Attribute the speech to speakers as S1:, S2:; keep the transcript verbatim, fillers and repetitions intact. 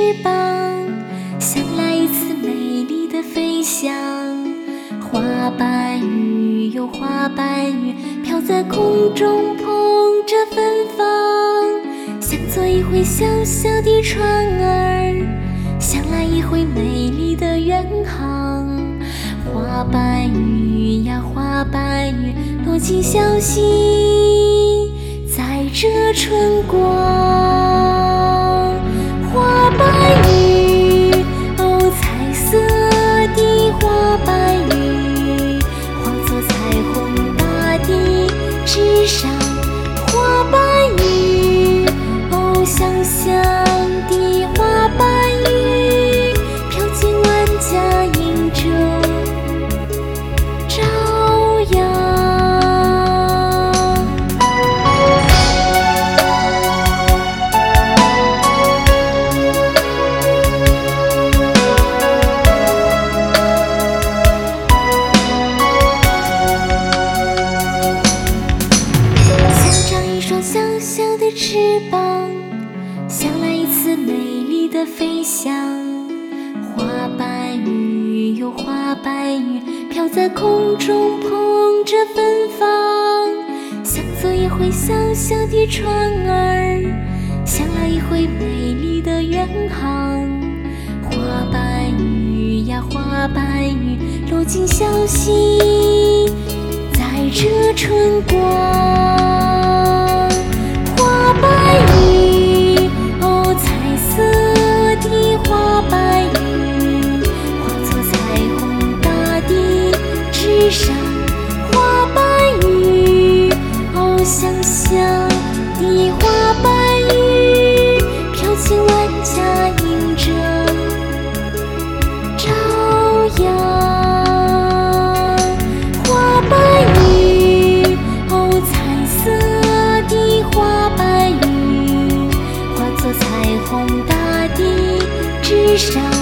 S1: 膀，想来一次美丽的飞翔。花瓣雨哟花瓣雨，飘在空中捧着芬芳，想做一回小小的船儿，想来一回美丽的远航。花瓣雨呀花瓣雨，落进小溪，在这春光。花瓣雨哦，彩色的花瓣雨，化作彩虹大地之上。花瓣雨哦，香香的花瓣雨，飘进万家迎着朝阳。小小的翅膀，想来一次美丽的飞翔。花瓣雨哟花瓣雨，飘在空中捧着芬芳，想做一回小小的船儿，想来一回美丽的远航。花瓣雨呀花瓣雨，落进小溪，在这春光。花瓣雨哦，彩色的花瓣雨，化作彩虹大地之上。花瓣雨哦，香香的花瓣雨，飘进万家迎着朝阳。花瓣雨哦，彩色的花瓣雨，化作彩虹大地之上。